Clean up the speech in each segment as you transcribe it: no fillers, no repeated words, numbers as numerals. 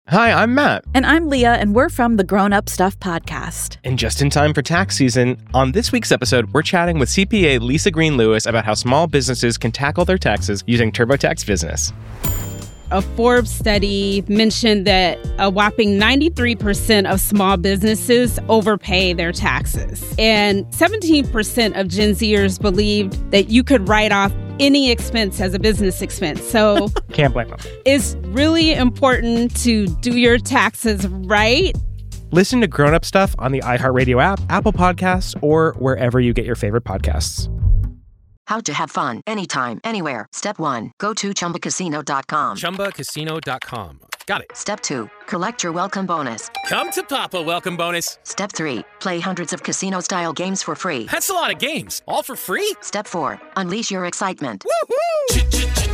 Hi, I'm Matt. And I'm Leah, and we're from the Grown Up Stuff podcast. And just in time for tax season, on this week's episode, we're chatting with CPA Lisa Green-Lewis about how small businesses can tackle their taxes using TurboTax Business. A Forbes study mentioned that a whopping 93% of small businesses overpay their taxes. And 17% of Gen Zers believed that you could write off any expense as a business expense. So can't blame them. It's really important to do your taxes right. Listen to Grown Up Stuff on the iHeartRadio app, Apple Podcasts, or wherever you get your favorite podcasts. How to have fun anytime, anywhere. Step 1. Go to ChumbaCasino.com. ChumbaCasino.com. Got it. Step 2. Collect your welcome bonus. Come to Papa welcome bonus. Step 3. Play hundreds of casino-style games for free. That's a lot of games. All for free? Step 4. Unleash your excitement. Woohoo!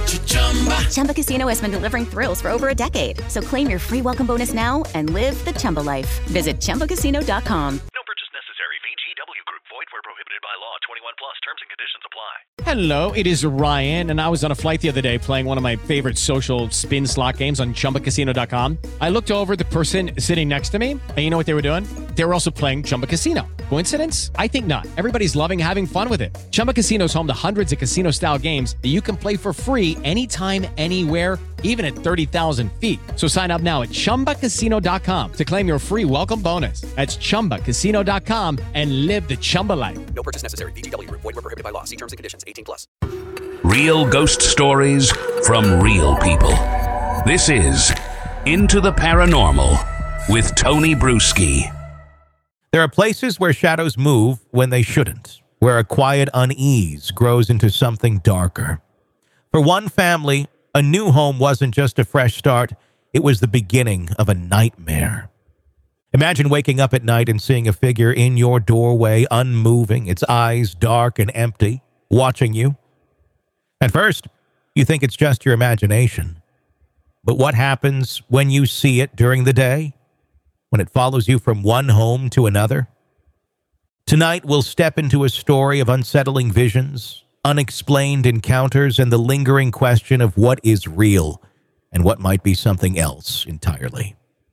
Chumba Casino has been delivering thrills for over a decade. So claim your free welcome bonus now and live the Chumba life. Visit ChumbaCasino.com. No purchase necessary. VGW Group. Void where prohibited by law. 21 plus. Terms and conditions apply. Hello, it is Ryan, and I was on a flight the other day playing one of my favorite social spin slot games on ChumbaCasino.com. I looked over at the person sitting next to me, and you know what they were doing? They were also playing Chumba Casino. Coincidence? I think not. Everybody's loving having fun with it. Chumba Casino is home to hundreds of casino-style games that you can play for free anytime, anywhere, even at 30,000 feet. So sign up now at ChumbaCasino.com to claim your free welcome bonus. That's ChumbaCasino.com and live the Chumba life. No purchase necessary. VGW Group. Void where prohibited by law. See terms and conditions. 18 plus. Real ghost stories from real people. This is Into the Paranormal with Tony Bruschi. There are places where shadows move when they shouldn't, where a quiet unease grows into something darker. For one family, a new home wasn't just a fresh start, it was the beginning of a nightmare. Imagine waking up at night and seeing a figure in your doorway, unmoving, its eyes dark and empty, watching you. At first, you think it's just your imagination. But what happens when you see it during the day? When it follows you from one home to another? Tonight, we'll step into a story of unsettling visions, unexplained encounters, and the lingering question of what is real and what might be something else entirely.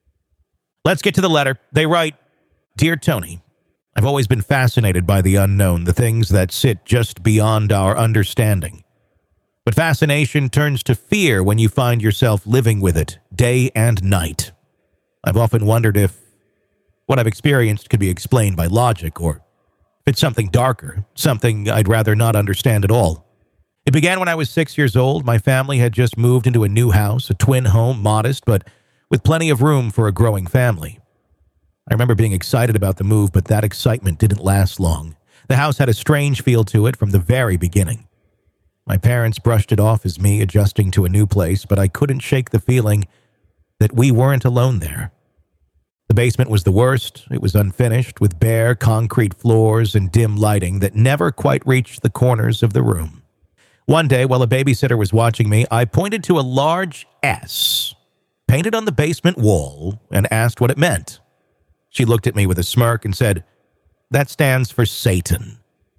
Let's get to the letter. They write, Dear Tony, I've always been fascinated by the unknown, the things that sit just beyond our understanding. But fascination turns to fear when you find yourself living with it day and night. I've often wondered if what I've experienced could be explained by logic, or if it's something darker, something I'd rather not understand at all. It began when I was 6 years old. My family had just moved into a new house, a twin home, modest, but with plenty of room for a growing family. I remember being excited about the move, but that excitement didn't last long. The house had a strange feel to it from the very beginning. My parents brushed it off as me adjusting to a new place, but I couldn't shake the feeling that we weren't alone there. The basement was the worst. It was unfinished, with bare concrete floors and dim lighting that never quite reached the corners of the room. One day, while a babysitter was watching me, I pointed to a large S painted on the basement wall and asked what it meant. She looked at me with a smirk and said, That stands for Satan.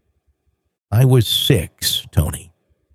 I was 6, Tony.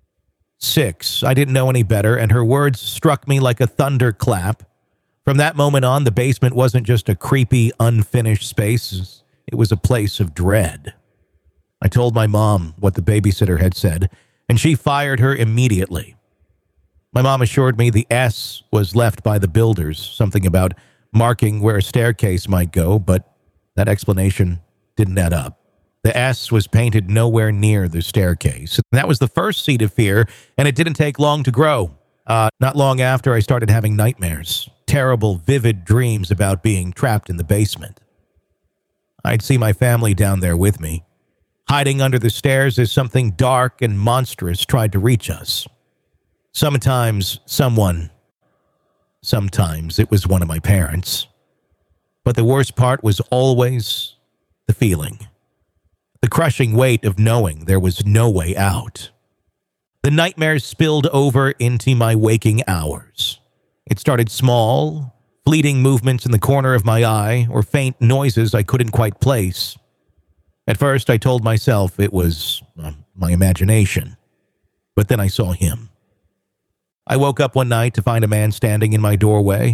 6. I didn't know any better, and her words struck me like a thunderclap. From that moment on, the basement wasn't just a creepy, unfinished space. It was a place of dread. I told my mom what the babysitter had said, and she fired her immediately. My mom assured me the S was left by the builders, something about marking where a staircase might go, but that explanation didn't add up. The S was painted nowhere near the staircase. That was the first seed of fear, and it didn't take long to grow. Not long after, I started having nightmares, terrible, vivid dreams about being trapped in the basement. I'd see my family down there with me, hiding under the stairs as something dark and monstrous tried to reach us. Sometimes it was one of my parents. But the worst part was always the feeling. The crushing weight of knowing there was no way out. The nightmares spilled over into my waking hours. It started small, fleeting movements in the corner of my eye, or faint noises I couldn't quite place. At first, I told myself it was my imagination. But then I saw him. I woke up one night to find a man standing in my doorway.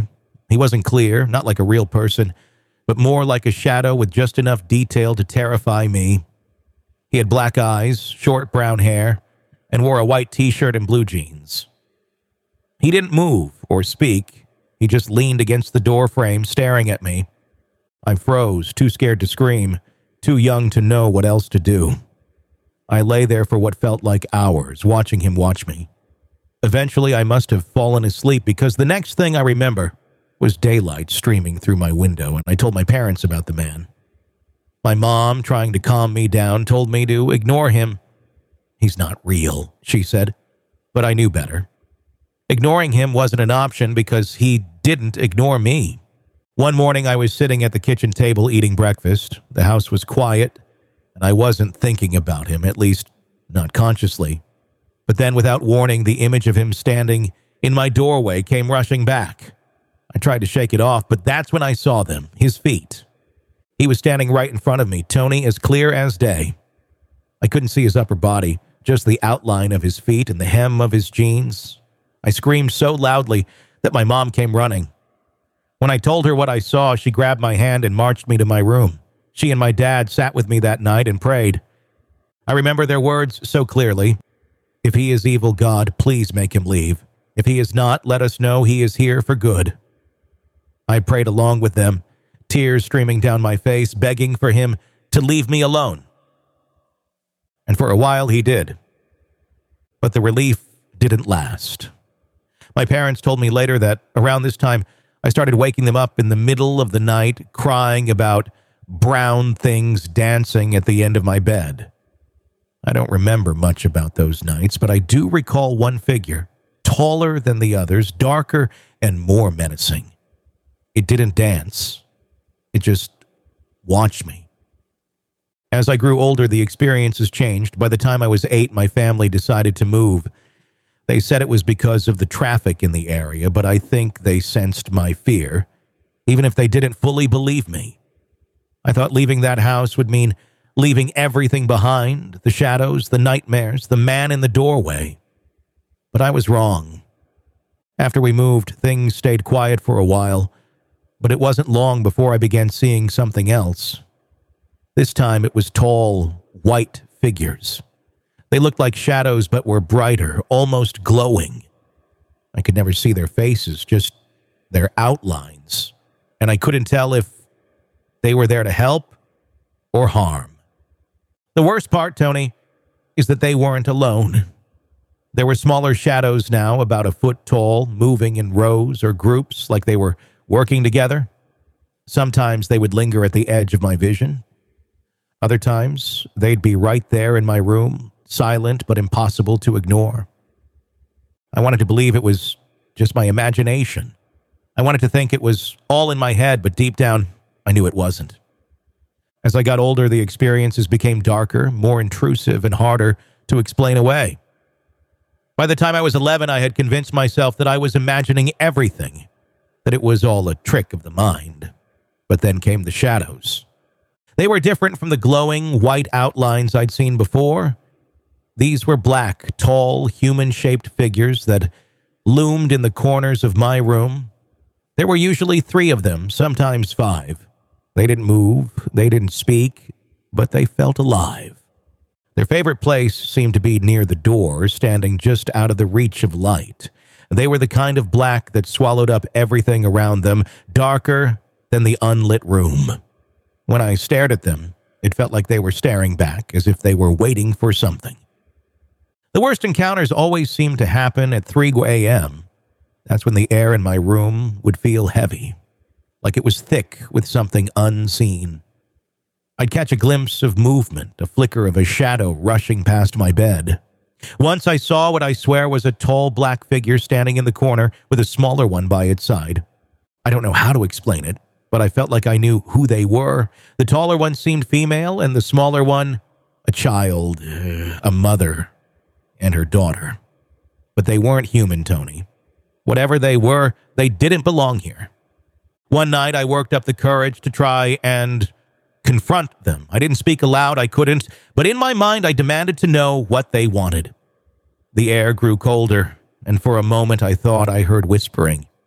He wasn't clear, not like a real person, but more like a shadow with just enough detail to terrify me. He had black eyes, short brown hair, and wore a white t-shirt and blue jeans. He didn't move or speak. He just leaned against the door frame, staring at me. I froze, too scared to scream, too young to know what else to do. I lay there for what felt like hours, watching him watch me. Eventually, I must have fallen asleep because the next thing I remember was daylight streaming through my window, and I told my parents about the man. My mom, trying to calm me down, told me to ignore him. "He's not real," she said, but I knew better. Ignoring him wasn't an option because he didn't ignore me. One morning, I was sitting at the kitchen table eating breakfast. The house was quiet, and I wasn't thinking about him, at least not consciously. But then, without warning, the image of him standing in my doorway came rushing back. I tried to shake it off, but that's when I saw them, his feet. He was standing right in front of me, Tony, as clear as day. I couldn't see his upper body, just the outline of his feet and the hem of his jeans. I screamed so loudly that my mom came running. When I told her what I saw, she grabbed my hand and marched me to my room. She and my dad sat with me that night and prayed. I remember their words so clearly. "If he is evil, God, please make him leave. If he is not, let us know he is here for good." I prayed along with them, tears streaming down my face, begging for him to leave me alone. And for a while he did. But the relief didn't last. My parents told me later that around this time, I started waking them up in the middle of the night, crying about brown things dancing at the end of my bed. I don't remember much about those nights, but I do recall one figure, taller than the others, darker and more menacing. It didn't dance. It just watched me. As I grew older, the experiences changed. By the time I was 8, my family decided to move. They said it was because of the traffic in the area, but I think they sensed my fear, even if they didn't fully believe me. I thought leaving that house would mean leaving everything behind, the shadows, the nightmares, the man in the doorway. But I was wrong. After we moved, things stayed quiet for a while, but it wasn't long before I began seeing something else. This time it was tall, white figures. They looked like shadows but were brighter, almost glowing. I could never see their faces, just their outlines, and I couldn't tell if they were there to help or harm. The worst part, Tony, is that they weren't alone. There were smaller shadows now, about a foot tall, moving in rows or groups like they were working together. Sometimes they would linger at the edge of my vision. Other times, they'd be right there in my room, silent but impossible to ignore. I wanted to believe it was just my imagination. I wanted to think it was all in my head, but deep down, I knew it wasn't. As I got older, the experiences became darker, more intrusive, and harder to explain away. By the time I was 11, I had convinced myself that I was imagining everything, that it was all a trick of the mind. But then came the shadows. They were different from the glowing, white outlines I'd seen before. These were black, tall, human-shaped figures that loomed in the corners of my room. There were usually 3 of them, sometimes 5. They didn't move, they didn't speak, but they felt alive. Their favorite place seemed to be near the door, standing just out of the reach of light. They were the kind of black that swallowed up everything around them, darker than the unlit room. When I stared at them, it felt like they were staring back, as if they were waiting for something. The worst encounters always seemed to happen at 3 a.m. That's when the air in my room would feel heavy, like it was thick with something unseen. I'd catch a glimpse of movement, a flicker of a shadow rushing past my bed. Once I saw what I swear was a tall black figure standing in the corner with a smaller one by its side. I don't know how to explain it, but I felt like I knew who they were. The taller one seemed female, and the smaller one, a child, a mother, and her daughter. But they weren't human, Tony. Whatever they were, they didn't belong here. One night, I worked up the courage to try and confront them. I didn't speak aloud, I couldn't, but in my mind, I demanded to know what they wanted. The air grew colder, and for a moment, I thought I heard whispering.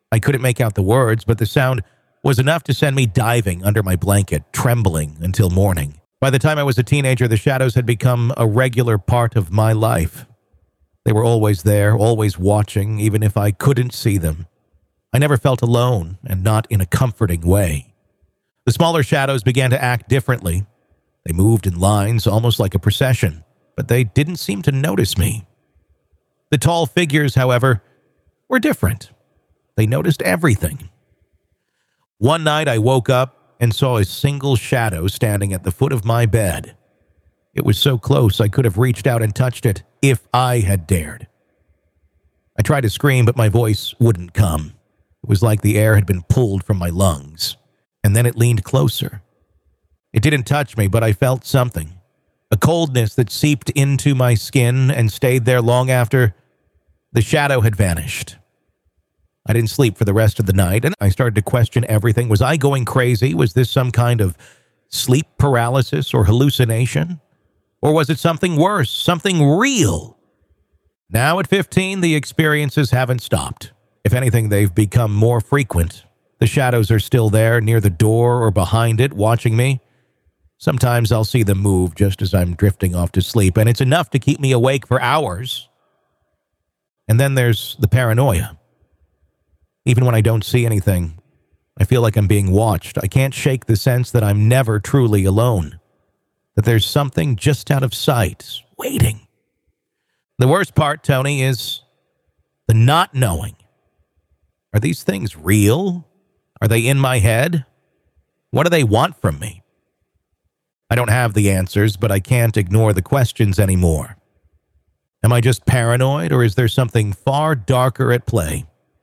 I couldn't make out the words, but the sound was enough to send me diving under my blanket, trembling until morning. By the time I was a teenager, the shadows had become a regular part of my life. They were always there, always watching, even if I couldn't see them. I never felt alone, and not in a comforting way. The smaller shadows began to act differently. They moved in lines, almost like a procession, but they didn't seem to notice me. The tall figures, however, were different. They noticed everything. One night I woke up and saw a single shadow standing at the foot of my bed. It was so close I could have reached out and touched it if I had dared. I tried to scream, but my voice wouldn't come. It was like the air had been pulled from my lungs. And then it leaned closer. It didn't touch me, but I felt something. A coldness that seeped into my skin and stayed there long after the shadow had vanished. I didn't sleep for the rest of the night, and I started to question everything. Was I going crazy? Was this some kind of sleep paralysis or hallucination? Or was it something worse, something real? Now at 15, the experiences haven't stopped. If anything, they've become more frequent. The shadows are still there, near the door or behind it, watching me. Sometimes I'll see them move just as I'm drifting off to sleep, and it's enough to keep me awake for hours. And then there's the paranoia. Even when I don't see anything, I feel like I'm being watched. I can't shake the sense that I'm never truly alone, that there's something just out of sight, waiting. The worst part, Tony, is the not knowing. Are these things real? Are they in my head? What do they want from me? I don't have the answers, but I can't ignore the questions anymore. Am I just paranoid, or is there something far darker at play?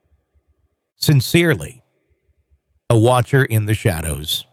Sincerely, a watcher in the shadows.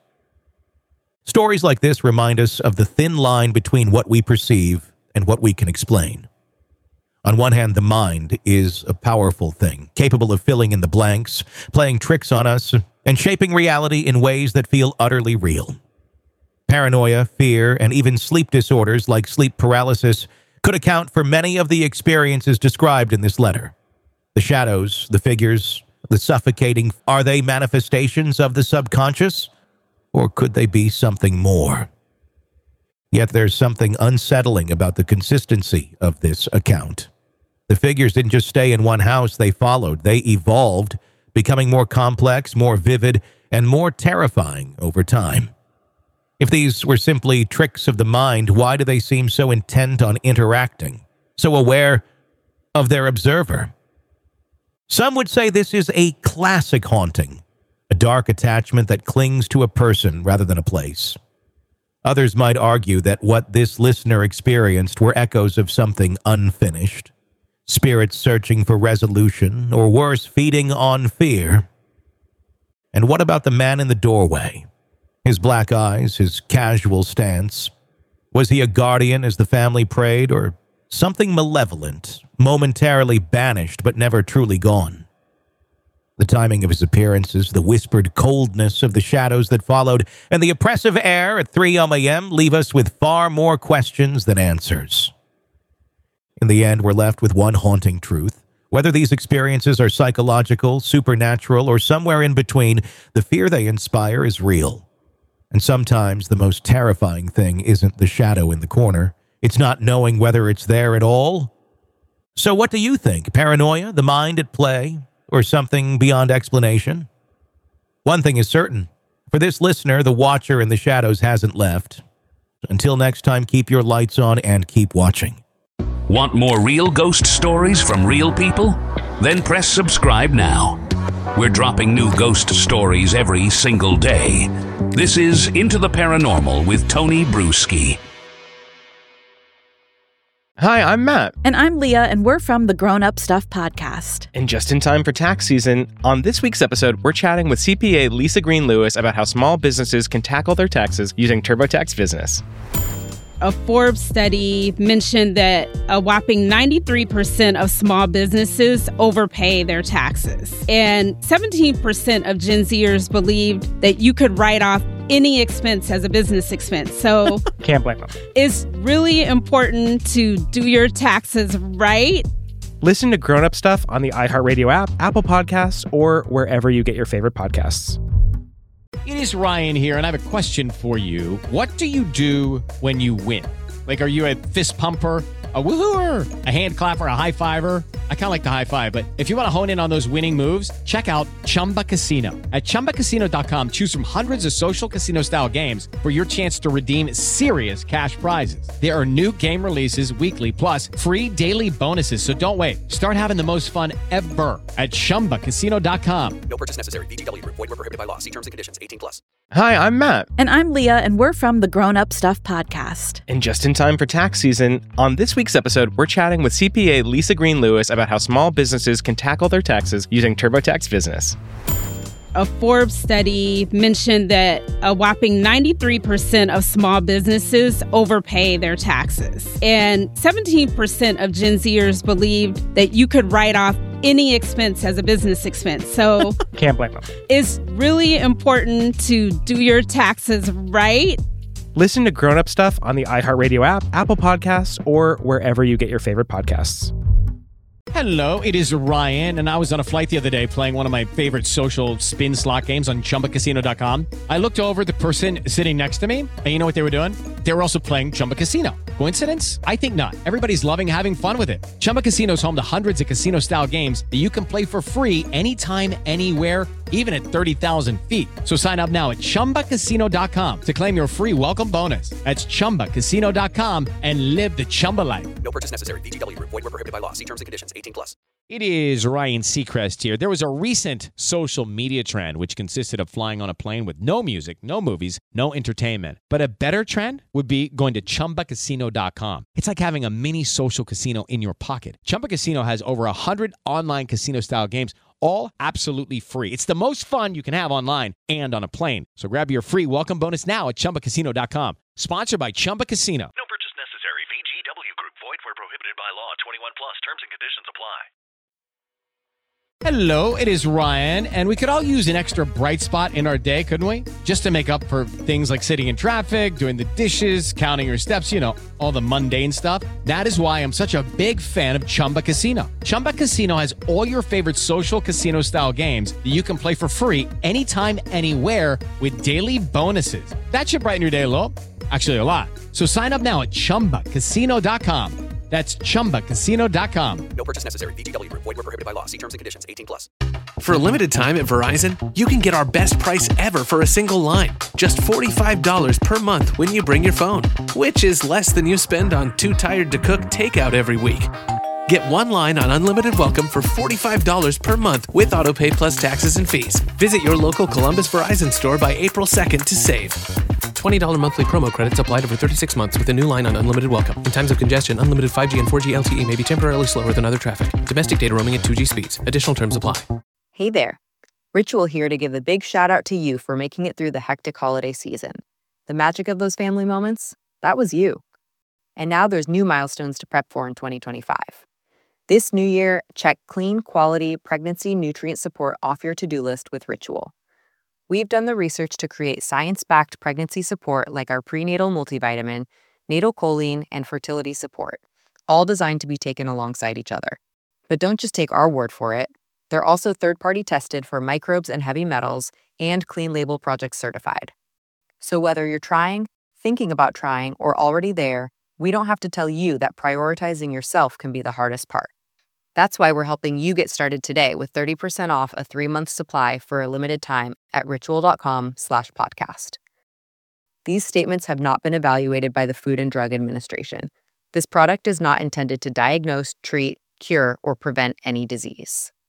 Stories like this remind us of the thin line between what we perceive and what we can explain. On one hand, the mind is a powerful thing, capable of filling in the blanks, playing tricks on us, and shaping reality in ways that feel utterly real. Paranoia, fear, and even sleep disorders like sleep paralysis could account for many of the experiences described in this letter. The shadows, the figures, the suffocating, are they manifestations of the subconscious? Or could they be something more? Yet there's something unsettling about the consistency of this account. The figures didn't just stay in one house, they followed, they evolved, becoming more complex, more vivid, and more terrifying over time. If these were simply tricks of the mind, why do they seem so intent on interacting, so aware of their observer? Some would say this is a classic haunting, a dark attachment that clings to a person rather than a place. Others might argue that what this listener experienced were echoes of something unfinished, spirits searching for resolution, or worse, feeding on fear. And what about the man in the doorway? His black eyes, his casual stance. Was he a guardian as the family prayed, or something malevolent, momentarily banished but never truly gone? The timing of his appearances, the whispered coldness of the shadows that followed, and the oppressive air at 3 a.m. leave us with far more questions than answers. In the end, we're left with one haunting truth. Whether these experiences are psychological, supernatural, or somewhere in between, the fear they inspire is real. And sometimes the most terrifying thing isn't the shadow in the corner. It's not knowing whether it's there at all. So what do you think? Paranoia, the mind at play, or something beyond explanation? One thing is certain. For this listener, the watcher in the shadows hasn't left. Until next time, keep your lights on and keep watching. Want more real ghost stories from real people? Then press subscribe now. We're dropping new ghost stories every single day. This is Into the Paranormal with Tony Bruschi. Hi, I'm Matt. And I'm Leah, and we're from the Grown Up Stuff podcast. And just in time for tax season, on this week's episode, we're chatting with CPA Lisa Green Lewis about how small businesses can tackle their taxes using TurboTax Business. A Forbes study mentioned that a whopping 93% of small businesses overpay their taxes. And 17% of Gen Zers believed that you could write off any expense as a business expense. So can't blame them. It's really important to do your taxes right Listen to Grown Up Stuff on the iHeartRadio app, Apple Podcasts, or wherever you get your favorite podcasts. It is Ryan here, and I have a question for you. What do you do when you win? Like, are you a fist pumper, a woohooer, a hand clapper, a high fiver? I kind of like the high five, but if you want to hone in on those winning moves, check out Chumba Casino. At ChumbaCasino.com, choose from hundreds of social casino-style games for your chance to redeem serious cash prizes. There are new game releases weekly, plus free daily bonuses. So don't wait. Start having the most fun ever at ChumbaCasino.com. No purchase necessary. VGW Group. Void where prohibited by law. See terms and conditions. 18+. Hi, I'm Matt. And I'm Leah, and we're from the Grown Up Stuff podcast. And just in time for tax season, on this week's episode, we're chatting with CPA Lisa Green Lewis about how small businesses can tackle their taxes using TurboTax Business. A Forbes study mentioned that a whopping 93% of small businesses overpay their taxes. And 17% of Gen Zers believed that you could write off any expense as a business expense. So Can't blame them. It's really important to do your taxes right. Listen to Grown Up Stuff on the iHeartRadio app, Apple Podcasts, or wherever you get your favorite podcasts. Hello, it is Ryan, and I was on a flight the other day playing one of my favorite social spin slot games on ChumbaCasino.com. I looked over at the person sitting next to me, and you know what they were doing? They were also playing Chumba Casino. Coincidence? I think not. Everybody's loving having fun with it. Chumba Casino is home to hundreds of casino-style games that you can play for free anytime, anywhere, even at 30,000 feet. So sign up now at ChumbaCasino.com to claim your free welcome bonus. That's ChumbaCasino.com and live the Chumba life. No purchase necessary. VGW Group. Void where prohibited by law. See terms and conditions. 18+. It is Ryan Seacrest here. There was a recent social media trend which consisted of flying on a plane with no music, no movies, no entertainment. But a better trend would be going to ChumbaCasino.com. It's like having a mini social casino in your pocket. Chumba Casino has over 100 online casino-style games, all absolutely free. It's the most fun you can have online and on a plane. So grab your free welcome bonus now at ChumbaCasino.com. Sponsored by Chumba Casino. No purchase necessary. VGW Group. Void where prohibited by law. 21+. Terms and conditions apply. Hello, it is Ryan, and we could all use an extra bright spot in our day, couldn't we? Just to make up for things like sitting in traffic, doing the dishes, counting your steps, you know, all the mundane stuff. That is why I'm such a big fan of Chumba Casino. Chumba Casino has all your favorite social casino-style games that you can play for free anytime, anywhere with daily bonuses. That should brighten your day a little. Actually, a lot. So sign up now at ChumbaCasino.com. That's ChumbaCasino.com. No purchase necessary. VGW Group. Void where prohibited by law. See terms and conditions. 18+. For a limited time at Verizon, you can get our best price ever for a single line. Just $45 per month when you bring your phone, which is less than you spend on Too Tired to Cook takeout every week. Get one line on Unlimited Welcome for $45 per month with AutoPay plus taxes and fees. Visit your local Columbus Verizon store by April 2nd to save. $20 monthly promo credits applied over 36 months with a new line on Unlimited Welcome. In times of congestion, unlimited 5G and 4G LTE may be temporarily slower than other traffic. Domestic data roaming at 2G speeds. Additional terms apply. Hey there. Ritual here to give a big shout out to you for making it through the hectic holiday season. The magic of those family moments, that was you. And now there's new milestones to prep for in 2025. This new year, check clean, quality, pregnancy nutrient support off your to-do list with Ritual. We've done the research to create science-backed pregnancy support like our prenatal multivitamin, natal choline, and fertility support, all designed to be taken alongside each other. But don't just take our word for it. They're also third-party tested for microbes and heavy metals and Clean Label Project certified. So whether you're trying, thinking about trying, or already there, we don't have to tell you that prioritizing yourself can be the hardest part. That's why we're helping you get started today with 30% off a 3-month supply for a limited time at ritual.com/podcast. These statements have not been evaluated by the Food and Drug Administration. This product is not intended to diagnose, treat, cure, or prevent any disease.